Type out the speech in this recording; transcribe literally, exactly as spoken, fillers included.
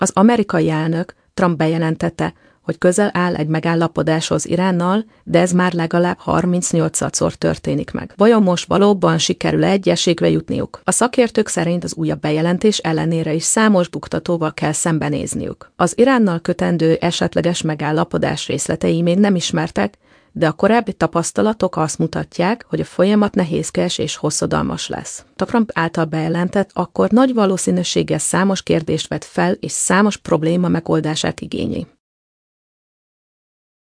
Az amerikai elnök Trump bejelentette, hogy közel áll egy megállapodáshoz Iránnal, de ez már legalább harmincnyolcszor történik meg. Vajon most valóban sikerül egyességre jutniuk? A szakértők szerint az újabb bejelentés ellenére is számos buktatóval kell szembenézniük. Az Iránnal kötendő esetleges megállapodás részletei még nem ismertek, de a korábbi tapasztalatok azt mutatják, hogy a folyamat nehézkes és hosszadalmas lesz. A Trump által bejelentett akkor nagy valószínűséggel számos kérdést vet fel és számos probléma megoldását igényli.